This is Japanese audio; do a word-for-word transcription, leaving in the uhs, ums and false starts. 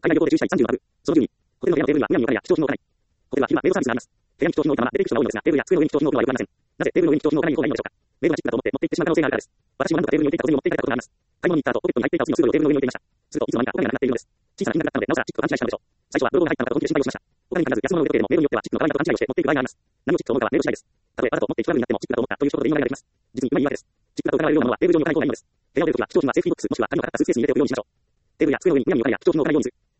海外旅行で注意したいさんじゅうなな部。そのじゅうに。ホテルの部屋のテーブルにはむやみに置かれや視聴機能がない。ホテルは今、メイドサービスがあります。部屋に視聴機能が出てきてしまうのですが、テーブルや机の上に視聴機能がありません。なぜテーブルの上に視聴機能がない方がいいのでしょうか。メイドがチップだと思って持って行ってしまう可能性があるからです。私も何度かテーブルに置いていたことに持っていかれたことがあります。買い物に行った後、ポケットに入っていたおつゆの数量をテーブルの上に置いていました。すると、いつの間にかお金がなくなっているのです。小さな金額だったので、なおさらチップを勘違いしたのでしょう。最初は泥棒が入ったのかと本気で心配をしました。他に必ず安物を置いとけれども、メイドによってはチップの代わりだと勘違いをして持っていく場合があります。何をチップと思うかはメイド次第です。たとえわざと持っていくためになってもチップだと思ったという一言で言い逃れができます。実に今言い訳です。チップだと疑われるようなものはテーブル上に置かない方がいいのです。部屋を出るときは、視聴器がセーフティーボックスもしくは何か形スペースに入れておくようにしましょう。テーブルや机の上にむやみに置かれや視聴機能がないようにする。